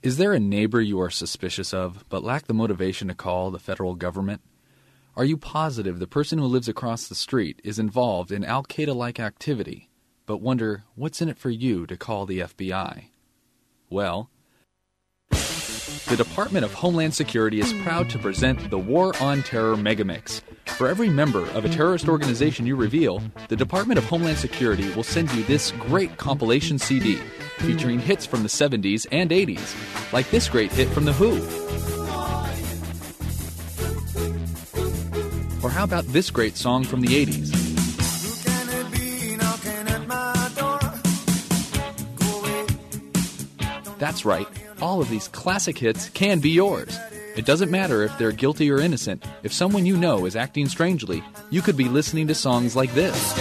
Is there a neighbor you are suspicious of, but lack the motivation to call the federal government? Are you positive the person who lives across the street is involved in Al-Qaeda-like activity, but wonder what's in it for you to call the FBI? Well, the Department of Homeland Security is proud to present the War on Terror Megamix. For every member of a terrorist organization you reveal, the Department of Homeland Security will send you this great compilation CD featuring hits from the 70s and 80s, like this great hit from The Who. Or how about this great song from the 80s? That's right, all of these classic hits can be yours. It doesn't matter if they're guilty or innocent. If someone you know is acting strangely, you could be listening to songs like this.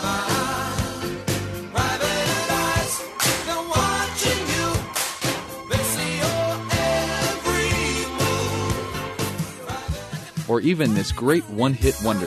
Or even this great one-hit wonder.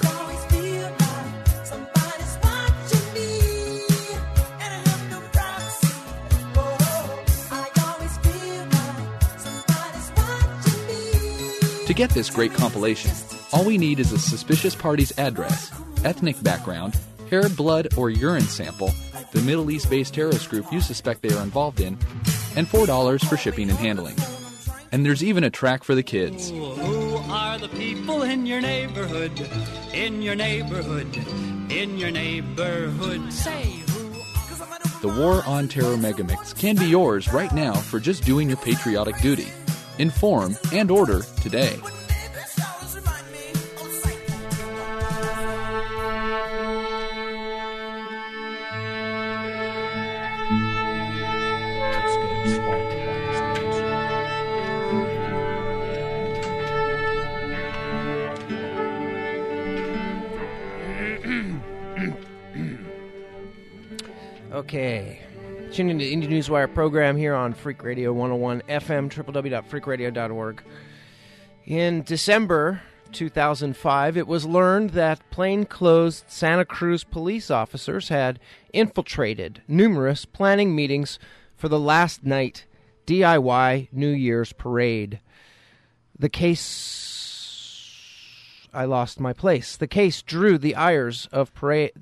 To get this great compilation, all we need is a suspicious party's address, ethnic background, hair, blood, or urine sample, the Middle East-based terrorist group you suspect they are involved in, and $4 for shipping and handling. And there's even a track for the kids. Who are the people in your neighborhood? In your neighborhood? In your neighborhood? Say who. The War on Terror Megamix can be yours right now for just doing your patriotic duty. Inform and order today. Okay. Tune into the Indie Newswire program here on Freak Radio 101 FM, www.freakradio.org. In December 2005, it was learned that plainclothes Santa Cruz police officers had infiltrated numerous planning meetings for the last night DIY New Year's parade. The case... I lost my place. The case drew the ire of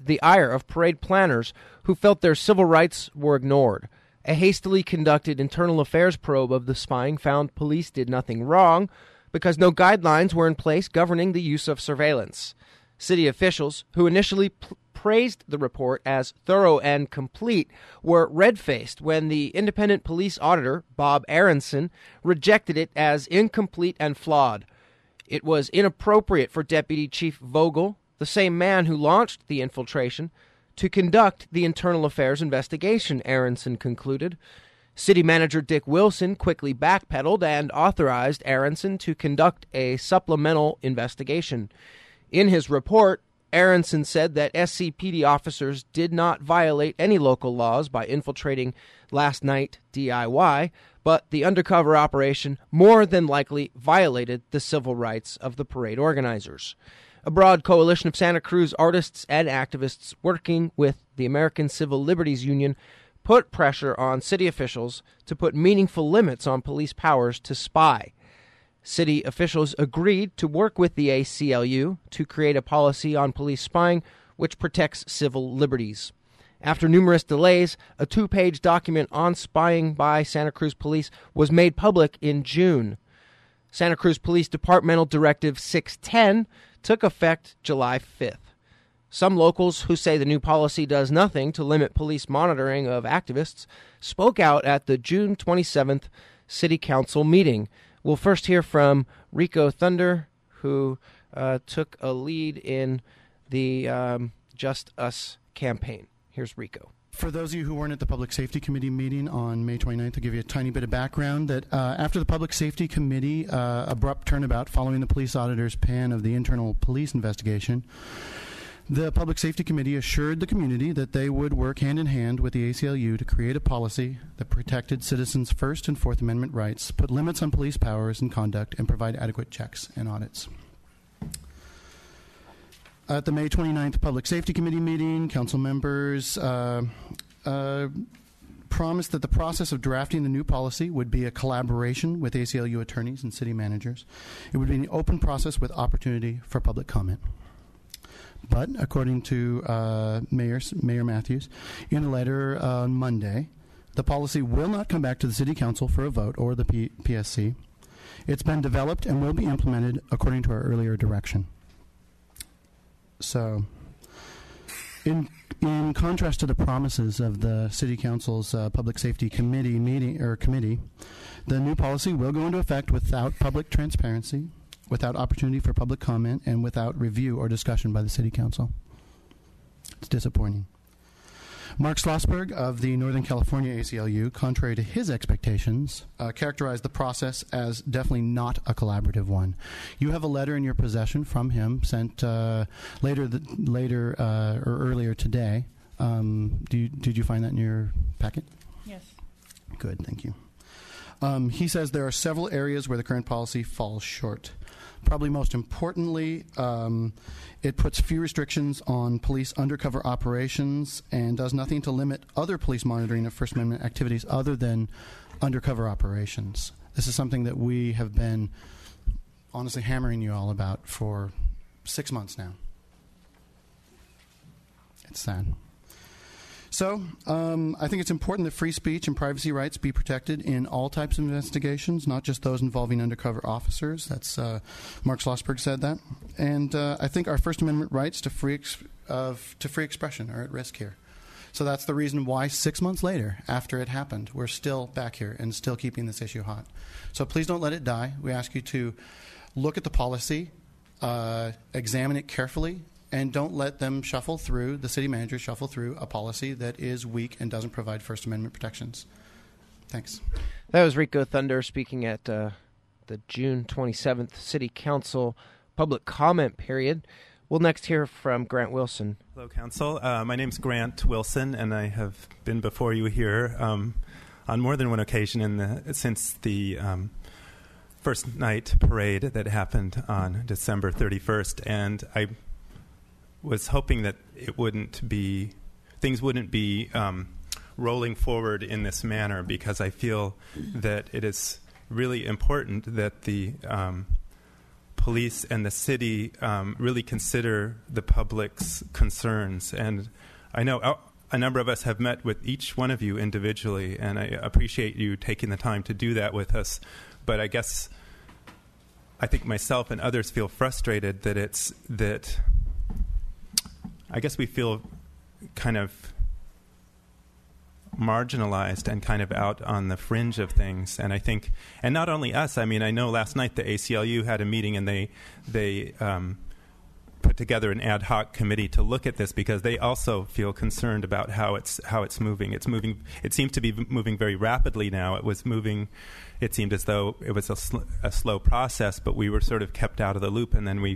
parade planners who felt their civil rights were ignored. A hastily conducted internal affairs probe of the spying found police did nothing wrong because no guidelines were in place governing the use of surveillance. City officials, who initially praised the report as thorough and complete, were red-faced when the independent police auditor, Bob Aronson, rejected it as incomplete and flawed. It was inappropriate for Deputy Chief Vogel, the same man who launched the infiltration, to conduct the internal affairs investigation, Aronson concluded. City Manager Dick Wilson quickly backpedaled and authorized Aronson to conduct a supplemental investigation. In his report, Aronson said that SCPD officers did not violate any local laws by infiltrating last night DIY, but the undercover operation more than likely violated the civil rights of the parade organizers. A broad coalition of Santa Cruz artists and activists working with the American Civil Liberties Union put pressure on city officials to put meaningful limits on police powers to spy. City officials agreed to work with the ACLU to create a policy on police spying which protects civil liberties. After numerous delays, a 2-page document on spying by Santa Cruz Police was made public in June. Santa Cruz Police Departmental Directive 610 took effect July 5th. Some locals who say the new policy does nothing to limit police monitoring of activists spoke out at the June 27th City Council meeting. We'll first hear from Rico Thunder, who took a lead in the Just Us campaign. Here's Rico. For those of you who weren't at the Public Safety Committee meeting on May 29th, I'll give you a tiny bit of background that after the Public Safety Committee abrupt turnabout following the police auditor's pan of the internal police investigation, the Public Safety Committee assured the community that they would work hand in hand with the ACLU to create a policy that protected citizens' First and Fourth Amendment rights, put limits on police powers and conduct, and provide adequate checks and audits. At the May 29th Public Safety Committee meeting, council members promised that the process of drafting the new policy would be a collaboration with ACLU attorneys and city managers. It would be an open process with opportunity for public comment. But according to Mayor Matthews, in a letter on Monday, the policy will not come back to the City Council for a vote or the PSC. It's been developed and will be implemented according to our earlier direction. So, in contrast to the promises of the City Council's Public Safety Committee, the new policy will go into effect without public transparency, without opportunity for public comment, and without review or discussion by the City Council. It's disappointing. Mark Schlossberg of the Northern California ACLU, contrary to his expectations, characterized the process as definitely not a collaborative one. You have a letter in your possession from him sent earlier today. Did you find that in your packet? Yes. Good, thank you. He says there are several areas where the current policy falls short. Probably most importantly, it puts few restrictions on police undercover operations and does nothing to limit other police monitoring of First Amendment activities other than undercover operations. This is something that we have been honestly hammering you all about for 6 months now. It's sad. So, I think it's important that free speech and privacy rights be protected in all types of investigations, not just those involving undercover officers. That's Mark Schlossberg said that, and I think our First Amendment rights to free expression are at risk here. So that's the reason why 6 months later, after it happened, we're still back here and still keeping this issue hot. So please don't let it die. We ask you to look at the policy, examine it carefully. And don't let them the city managers shuffle through a policy that is weak and doesn't provide First Amendment protections. Thanks. That was Rico Thunder speaking at the June 27th City Council public comment period. We'll next hear from Grant Wilson. Hello, Council. My name's Grant Wilson, and I have been before you here on more than one occasion since the first night parade that happened on December 31st. And I was hoping that things wouldn't be rolling forward in this manner, because I feel that it is really important that the police and the city really consider the public's concerns. And I know a number of us have met with each one of you individually, and I appreciate you taking the time to do that with us. But I think myself and others feel frustrated that I guess we feel kind of marginalized and kind of out on the fringe of things. And I think, and not only us, I mean, I know last night the ACLU had a meeting and they put together an ad hoc committee to look at this, because they also feel concerned about how it's moving. It seems to be moving very rapidly now. It seemed as though it was a slow process, but we were sort of kept out of the loop. And then we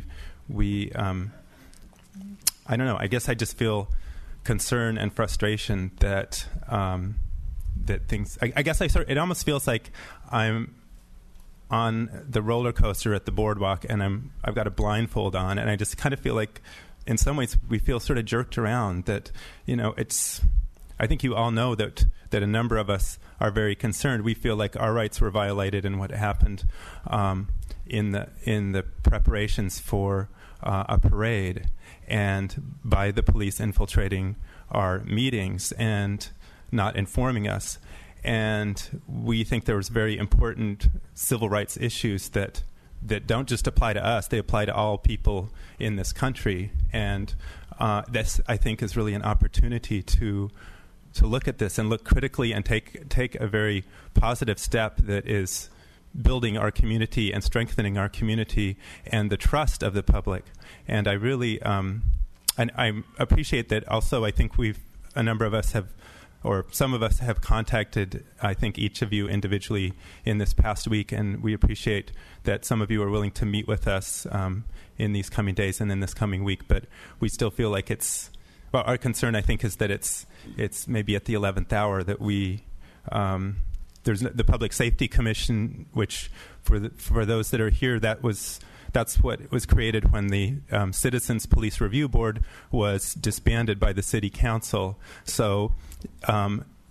I don't know. I guess I just feel concern and frustration that things. I guess it almost feels like I'm on the roller coaster at the boardwalk, and I've got a blindfold on, and I just kind of feel like, in some ways, we feel sort of jerked around. That it's. I think you all know that a number of us are very concerned. We feel like our rights were violated in what happened in the preparations for a parade, and by the police infiltrating our meetings and not informing us. And we think there was very important civil rights issues that don't just apply to us, they apply to all people in this country. And this, I think, is really an opportunity to look at this and look critically and take a very positive step that is building our community and strengthening our community and the trust of the public. And I really and I appreciate that. Also, I think a number of us have, or some of us have contacted, I think, each of you individually in this past week, and we appreciate that some of you are willing to meet with us in these coming days and in this coming week. But we still feel like our concern, I think, is that it's maybe at the 11th hour that there's the Public Safety Commission, which for those that are here, that's what was created when the Citizens Police Review Board was disbanded by the City Council. So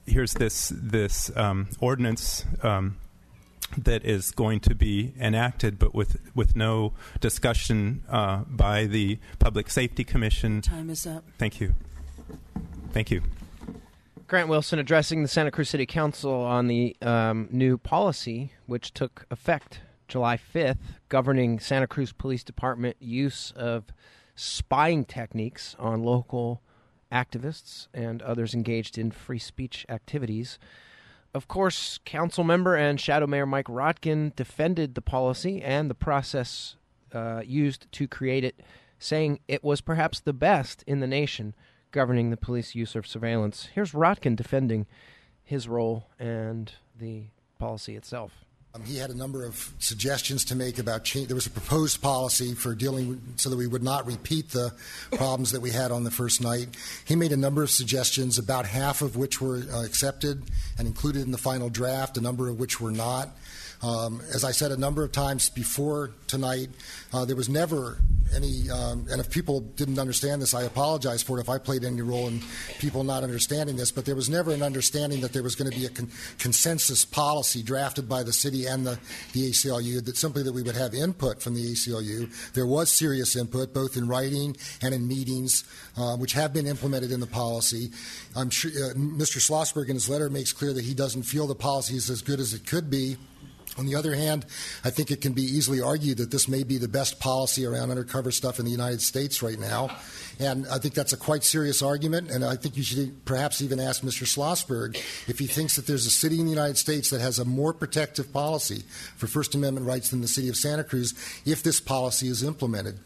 here's this ordinance that is going to be enacted, but with no discussion by the Public Safety Commission. Time is up. Thank you. Thank you. Grant Wilson addressing the Santa Cruz City Council on the new policy, which took effect July 5th, governing Santa Cruz Police Department use of spying techniques on local activists and others engaged in free speech activities. Of course, council member and Shadow Mayor Mike Rotkin defended the policy and the process used to create it, saying it was perhaps the best in the nation governing the police use of surveillance. Here's Rotkin defending his role and the policy itself. He had a number of suggestions to make about change. There was a proposed policy for dealing so that we would not repeat the problems that we had on the first night. He made a number of suggestions, about half of which were accepted and included in the final draft, a number of which were not. As I said a number of times before tonight, there was never any, and if people didn't understand this, I apologize for it if I played any role in people not understanding this, but there was never an understanding that there was going to be a consensus policy drafted by the city and the ACLU, that simply that we would have input from the ACLU. There was serious input, both in writing and in meetings, which have been implemented in the policy. I'm sure Mr. Schlossberg in his letter makes clear that he doesn't feel the policy is as good as it could be. On the other hand, I think it can be easily argued that this may be the best policy around undercover stuff in the United States right now. And I think that's a quite serious argument, and I think you should perhaps even ask Mr. Schlossberg if he thinks that there's a city in the United States that has a more protective policy for First Amendment rights than the city of Santa Cruz if this policy is implemented.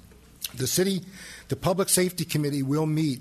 The Public Safety Committee will meet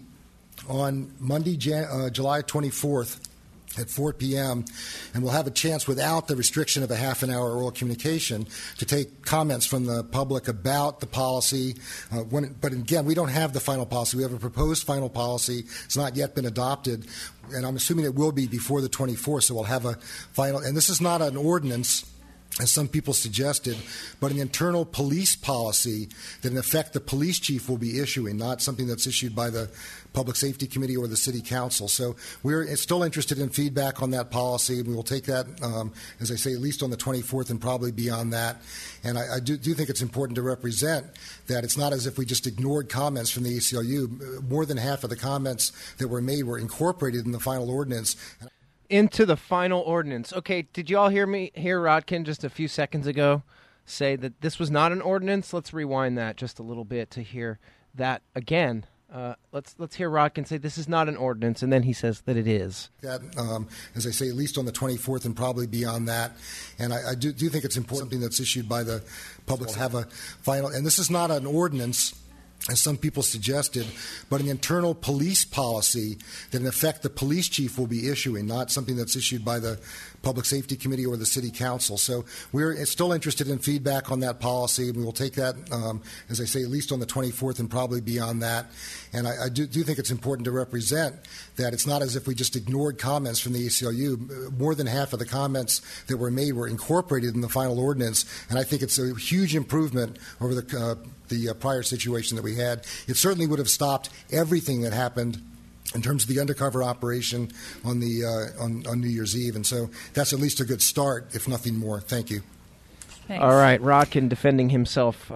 on Monday, July 24th, at 4 p.m., and we'll have a chance, without the restriction of a half an hour oral communication, to take comments from the public about the policy. But again, we don't have the final policy. We have a proposed final policy. It's not yet been adopted, and I'm assuming it will be before the 24th, so we'll have a final. And this is not an ordinance, as some people suggested, but an internal police policy that, in effect, the police chief will be issuing, not something that's issued by the Public Safety Committee or the City Council. So we're still interested in feedback on that policy, and we will take that, as I say, at least on the 24th and probably beyond that. And I do think it's important to represent that it's not as if we just ignored comments from the ACLU. More than half of the comments that were made were incorporated in the final ordinance. Into the final ordinance. Okay, did you all hear Rotkin just a few seconds ago say that this was not an ordinance? Let's rewind that just a little bit to hear that again. Let's hear Rotkin say this is not an ordinance, and then he says that it is. That, as I say, at least on the 24th and probably beyond that. And I do think it's important, something that's issued by the public to have a final. And this is not an ordinance, as some people suggested, but an internal police policy that, in effect, the police chief will be issuing, not something that's issued by the Public Safety Committee or the City Council. So we're still interested in feedback on that policy, and we will take that, as I say, at least on the 24th and probably beyond that. And I do think it's important to represent that it's not as if we just ignored comments from the ACLU. More than half of the comments that were made were incorporated in the final ordinance, and I think it's a huge improvement over the prior situation that we had. It certainly would have stopped everything that happened in terms of the undercover operation on the on New Year's Eve, and so that's at least a good start, if nothing more. Thank you. Thanks. All right, Rotkin defending himself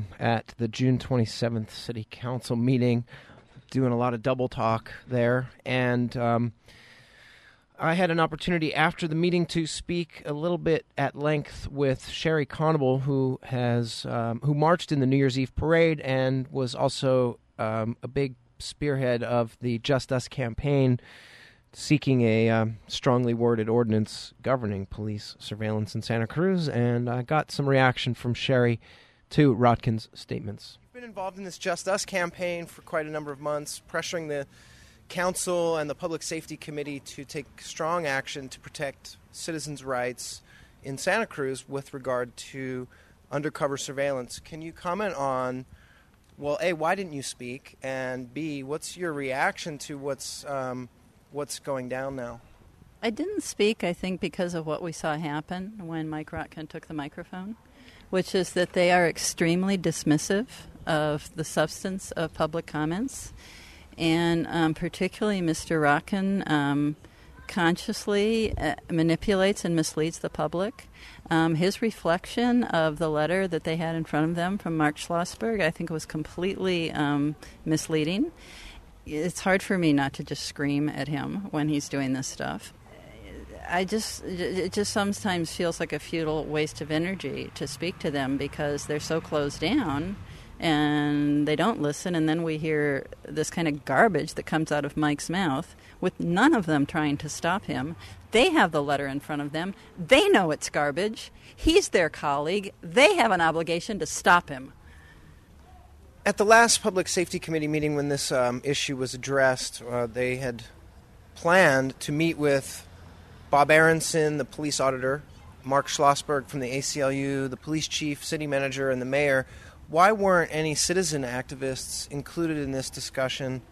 at the June 27th City Council meeting, doing a lot of double talk there, and I had an opportunity after the meeting to speak a little bit at length with Sherry Conable, who marched in the New Year's Eve parade and was also a big spearhead of the Just Us campaign, seeking a strongly worded ordinance governing police surveillance in Santa Cruz, and I got some reaction from Sherry to Rotkin's statements. You've been involved in this Just Us campaign for quite a number of months, pressuring the Council and the Public Safety Committee to take strong action to protect citizens' rights in Santa Cruz with regard to undercover surveillance. Can you comment on, well, A, why didn't you speak? And B, what's your reaction to what's going down now? I didn't speak, I think, because of what we saw happen when Mike Rotkin took the microphone, which is that they are extremely dismissive of the substance of public comments. And particularly Mr. Rotkin consciously manipulates and misleads the public. His reflection of the letter that they had in front of them from Mark Schlossberg, I think, was completely misleading. It's hard for me not to just scream at him when he's doing this stuff. It just sometimes feels like a futile waste of energy to speak to them because they're so closed down and they don't listen, and then we hear this kind of garbage that comes out of Mike's mouth with none of them trying to stop him. They have the letter in front of them. They know it's garbage. He's their colleague. They have an obligation to stop him. At the last Public Safety Committee meeting when this issue was addressed, they had planned to meet with Bob Aronson, the police auditor, Mark Schlossberg from the ACLU, the police chief, city manager, and the mayor. Why weren't any citizen activists included in this discussion?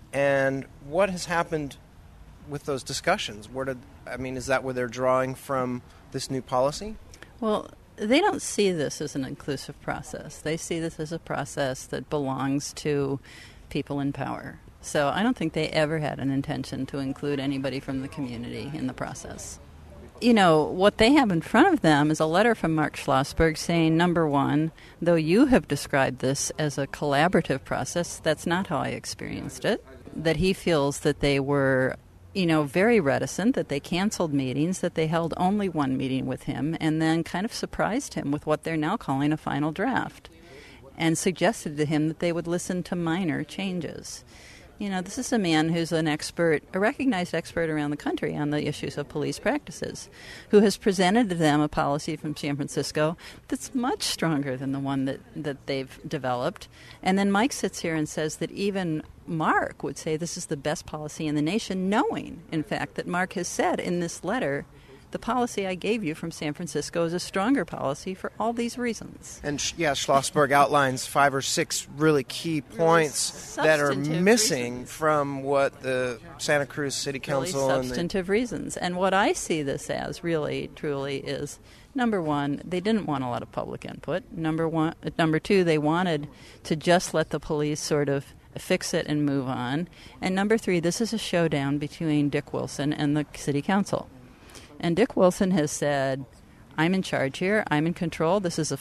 And what has happened with those discussions? Is that where they're drawing from this new policy? Well, they don't see this as an inclusive process. They see this as a process that belongs to people in power. So I don't think they ever had an intention to include anybody from the community in the process. You know, what they have in front of them is a letter from Mark Schlossberg saying, number one, though you have described this as a collaborative process, that's not how I experienced it. That he feels that they were, very reticent, that they canceled meetings, that they held only one meeting with him, and then kind of surprised him with what they're now calling a final draft, and suggested to him that they would listen to minor changes. This is a man who's an expert, a recognized expert around the country on the issues of police practices, who has presented to them a policy from San Francisco that's much stronger than the one that they've developed. And then Mike sits here and says that even Mark would say this is the best policy in the nation, knowing, in fact, that Mark has said in this letter, the policy I gave you from San Francisco is a stronger policy for all these reasons. And Schlossberg outlines 5 or 6 really key points that are missing from what the Santa Cruz City Council really substantive reasons. And what I see this as really, truly is, number one, they didn't want a lot of public input. Number two, they wanted to just let the police sort of fix it and move on. And number three, this is a showdown between Dick Wilson and the City Council. And Dick Wilson has said, I'm in charge here, I'm in control, this is the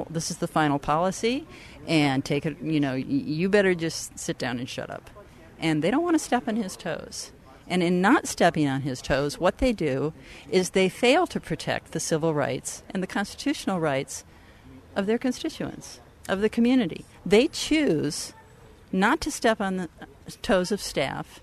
final policy, and take it, you better just sit down and shut up. And they don't want to step on his toes. And in not stepping on his toes, what they do is they fail to protect the civil rights and the constitutional rights of their constituents, of the community. They choose not to step on the toes of staff,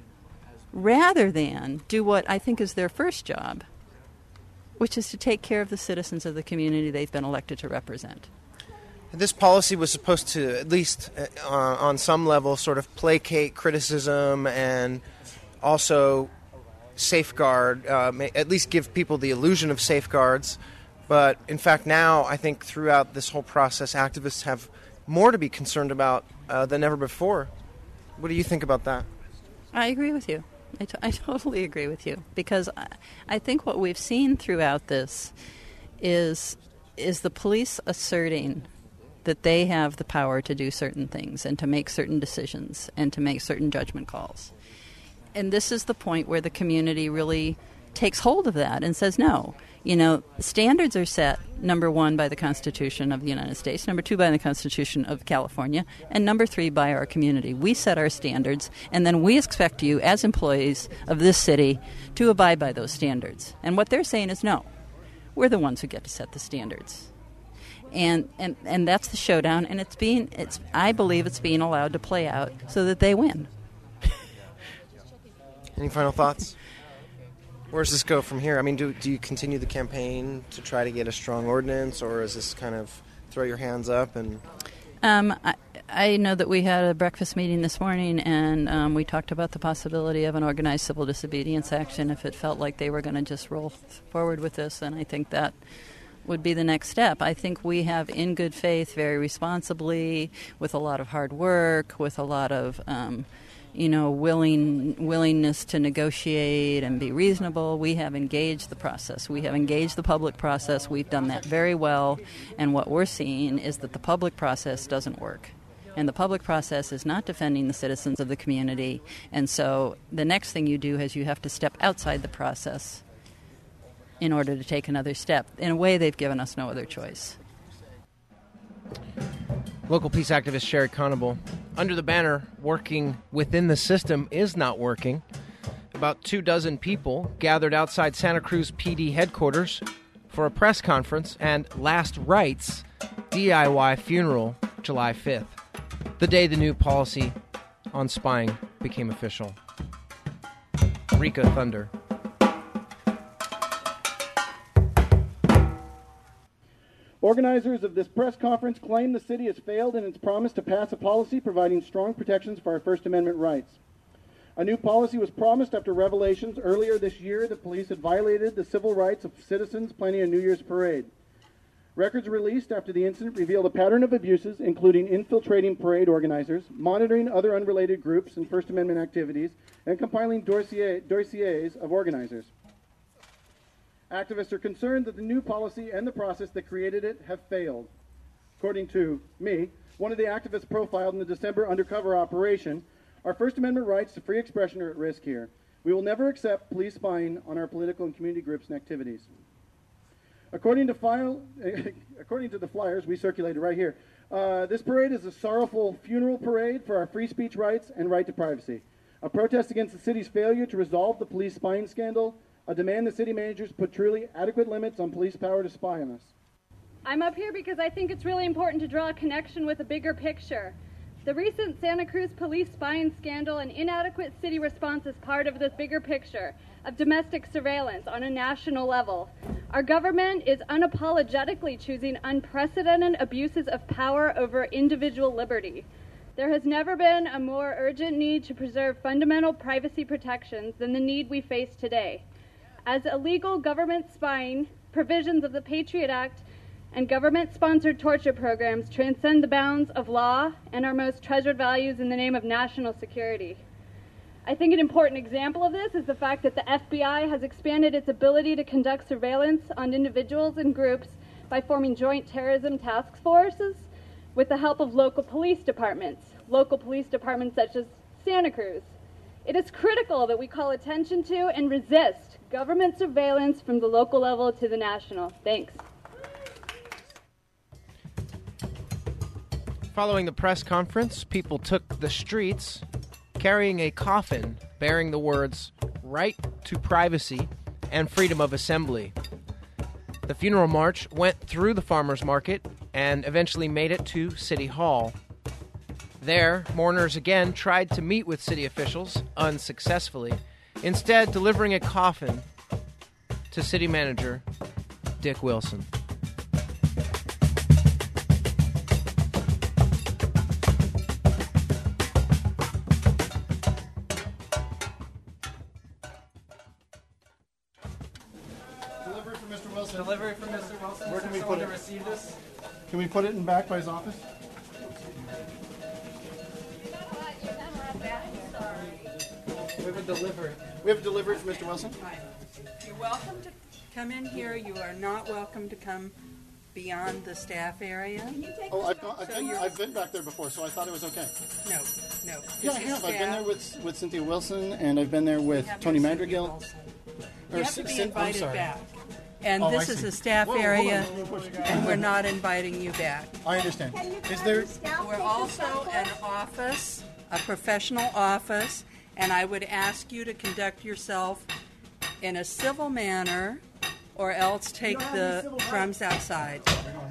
rather than do what I think is their first job, which is to take care of the citizens of the community they've been elected to represent. This policy was supposed to, at least on some level, sort of placate criticism and also safeguard, at least give people the illusion of safeguards. But in fact now, I think throughout this whole process, activists have more to be concerned about than ever before. What do you think about that? I agree with you. I totally agree with you, because I think what we've seen throughout this is the police asserting that they have the power to do certain things and to make certain decisions and to make certain judgment calls. And this is the point where the community really takes hold of that and says, no, standards are set, number one, by the Constitution of the United States, number two, by the Constitution of California, and number three, by our community. We set our standards, and then we expect you, as employees of this city, to abide by those standards. And what they're saying is, no, we're the ones who get to set the standards. And that's the showdown, and I believe it's being allowed to play out so that they win. Any final thoughts? Where does this go from here? I mean, do you continue the campaign to try to get a strong ordinance, or is this kind of throw your hands up? And I know that we had a breakfast meeting this morning, and we talked about the possibility of an organized civil disobedience action if it felt like they were going to just roll forward with this, and I think that would be the next step. I think we have, in good faith, very responsibly, with a lot of hard work, with a lot of willingness to negotiate and be reasonable. We have engaged the process. We have engaged the public process. We've done that very well. And what we're seeing is that the public process doesn't work. And the public process is not defending the citizens of the community. And so the next thing you do is you have to step outside the process in order to take another step. In a way, they've given us no other choice. Local peace activist Sherry Conable. Under the banner, working within the system is not working. About 24 people gathered outside Santa Cruz PD headquarters for a press conference and Last Rites DIY funeral July 5th, the day the new policy on spying became official. Rika Thunder. Organizers of this press conference claim the city has failed in its promise to pass a policy providing strong protections for our First Amendment rights. A new policy was promised after revelations earlier this year that police had violated the civil rights of citizens planning a New Year's parade. Records released after the incident revealed a pattern of abuses, including infiltrating parade organizers, monitoring other unrelated groups and First Amendment activities, and compiling dossiers of organizers. Activists are concerned that the new policy and the process that created it have failed. According to me, one of the activists profiled in the December undercover operation, our First Amendment rights to free expression are at risk here. We will never accept police spying on our political and community groups and activities. According to the flyers we circulated right here, this parade is a sorrowful funeral parade for our free speech rights and right to privacy, a protest against the city's failure to resolve the police spying scandal, a demand the city managers put truly adequate limits on police power to spy on us. I'm up here because I think it's really important to draw a connection with a bigger picture. The recent Santa Cruz police spying scandal and inadequate city response is part of this bigger picture of domestic surveillance on a national level. Our government is unapologetically choosing unprecedented abuses of power over individual liberty. There has never been a more urgent need to preserve fundamental privacy protections than the need we face today. As illegal government spying, provisions of the Patriot Act, and government-sponsored torture programs transcend the bounds of law and our most treasured values in the name of national security. I think an important example of this is the fact that the FBI has expanded its ability to conduct surveillance on individuals and groups by forming joint terrorism task forces with the help of local police departments such as Santa Cruz. It is critical that we call attention to and resist government surveillance from the local level to the national. Thanks. Following the press conference, people took the streets carrying a coffin bearing the words "right to privacy" and "freedom of assembly." The funeral march went through the farmers market and eventually made it to City Hall. There, mourners again tried to meet with city officials, unsuccessfully, instead delivering a coffin to city manager Dick Wilson. Delivery for Mr. Wilson. Delivery from Mr. Wilson. Where can we put it? Receive this? Can we put it in back by his office? We have a delivery. We have a delivery for Mr. Wilson. You're welcome to come in here. You are not welcome to come beyond the staff area. Oh, I've been back there before, so I thought it was okay. No. Yeah, I have. I've been there with Cynthia Wilson, and I've been there with Tony Madrigal. You have to be invited back. And Oh, this I is see. a staff Whoa, hold on. area, and we're not inviting you back. I understand. Is there? We're also an office, a professional office, and I would ask you to conduct yourself in a civil manner, or else take the crumbs outside.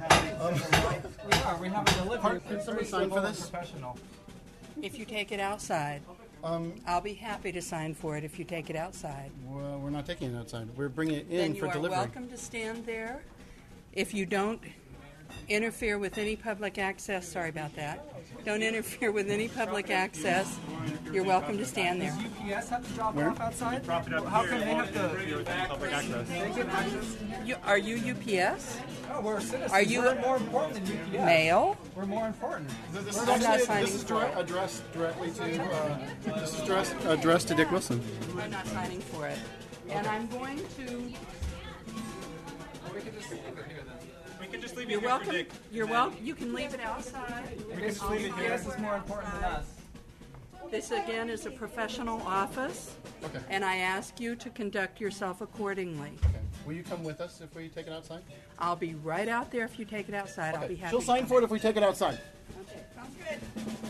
We have a delivery. Can somebody sign for this? Professional. If you take it outside, I'll be happy to sign for it if you take it outside. Well, we're not taking it outside. We're bringing it in Then for you are delivery. welcome to stand there. If you don't interfere with any public access, sorry about that, don't interfere with any public access, you're welcome to stand there. Does UPS have to drop it off outside? Drop it up How come they have to? Public access. They get access. Are you UPS? No, we're citizens. Are you We're more important than UPS? Mail? We're more important. This I'm not signing is for it. addressed directly to. This is addressed to Dick Wilson. I'm not signing for it. And I'm going to... We could just leave it here then. We could just You're welcome. You're welcome. You can leave it outside. You can just leave it here. This is more important than us. This, again, is a professional office, Okay. and I ask you to conduct yourself accordingly. Okay. Will you come with us if we take it outside? I'll be right out there if you take it outside. I'll be happy. She'll sign for it if we take it outside. Okay, sounds good.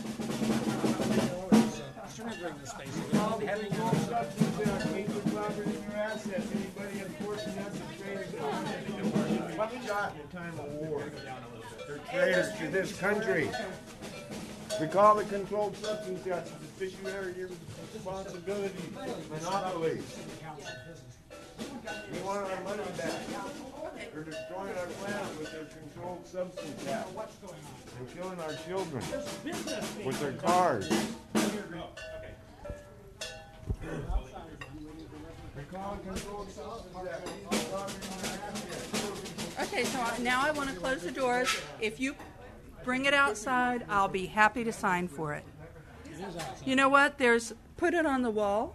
Surrendering the space. Having no substance in our cases, property, and your assets. Anybody enforcing us is traitors. One shot in a time of war. They're traitors to this country. We call it controlled substance. That's the fishy responsibility. Monopolies. We want our money back. They're destroying our planet with their controlled substance act. They're killing our children with their cars. Okay, so now I want to close the doors. If you bring it outside, I'll be happy to sign for it. You know what? Put it on the wall.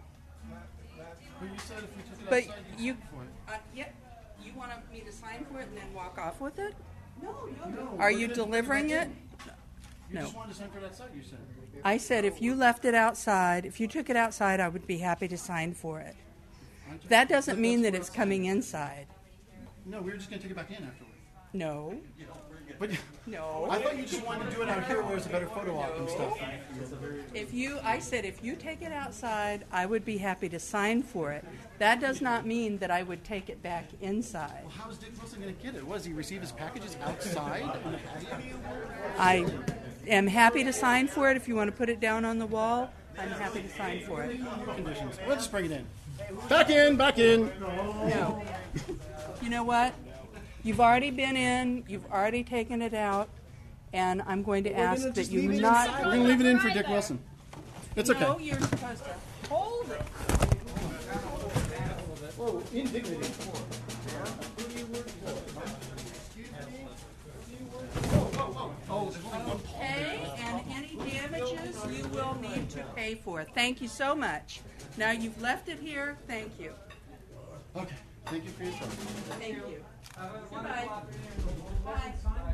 But you, you want me to sign for it and then walk off with it? No. Are you delivering it? You No. just wanted to sign for it outside, you said. I said if you left it outside, if you took it outside, I would be happy to sign for it. That doesn't mean that it's coming inside. No, we were just going to take it back in afterwards. No. But No. I thought you just wanted to do it out here where there's a better photo op and stuff. I said if you take it outside, I would be happy to sign for it. That does not mean that I would take it back inside. Well, how is Dick Wilson going to get it? Does he receive his packages outside? I am happy to sign for it. If you want to put it down on the wall, I'm happy to sign for it. Conditions. We'll just bring it in. Back in, back in. No. You know what? You've already been in. You've already taken it out. And I'm going to ask that you not... We're going to leave it in for Dick Wilson. It's okay. No, you're supposed to hold it. Whoa, indignity. Okay, and any damages you will need to pay for. Thank you so much. Now you've left it here. Thank you. Okay. Thank you for your time. Thank you. Goodbye. Bye.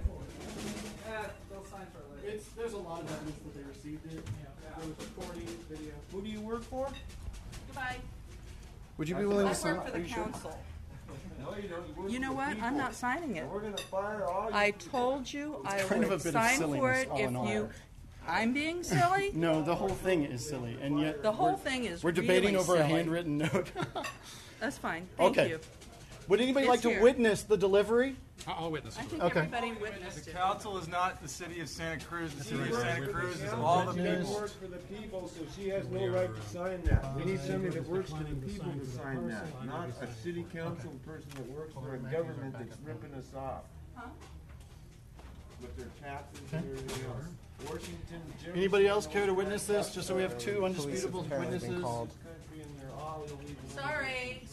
There's a lot of evidence that they received it. There was recording, video. Who do you work for? Goodbye. Would you be willing I to sign? work for the Are you sure? council. No, you don't. You work You know for the what? people. I'm not signing it. We're going to fire all you. I told you I kind of would a bit of sign for silliness, it all if in all. you... I'm being silly? No, the whole thing is silly, and yet The whole thing is we're debating really over a silly. handwritten note. That's fine. Thank Okay. you. Would anybody It's like to here. witness the delivery? I'll witness I it. think Okay. everybody witnessed it. Council is not the city of Santa Cruz. The city of Santa Cruz is all the She people. works for the people, so she has no right to sign that. We need somebody that works for the people to sign that, not a city council person that works for a government that's ripping us off. With their taxes and everything else. Washington, Jefferson, Anybody else care to witness this? Just so we have two undisputable apparently been witnesses. called. country and they're all illegal. Sorry.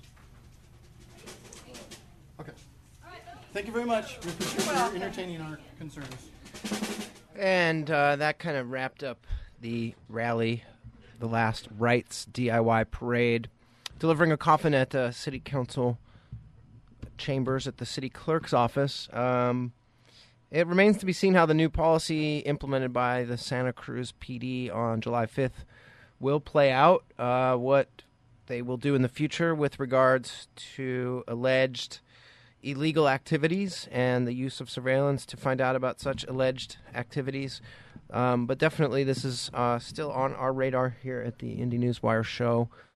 Okay. Thank you very much. We appreciate You're you welcome. entertaining our concerns. And that kind of wrapped up the rally, the last rights DIY parade, delivering a coffin at City Council chambers at the City Clerk's office. It remains to be seen how the new policy implemented by the Santa Cruz PD on July 5th will play out, what they will do in the future with regards to alleged illegal activities and the use of surveillance to find out about such alleged activities. But definitely this is still on our radar here at the Indie Newswire show.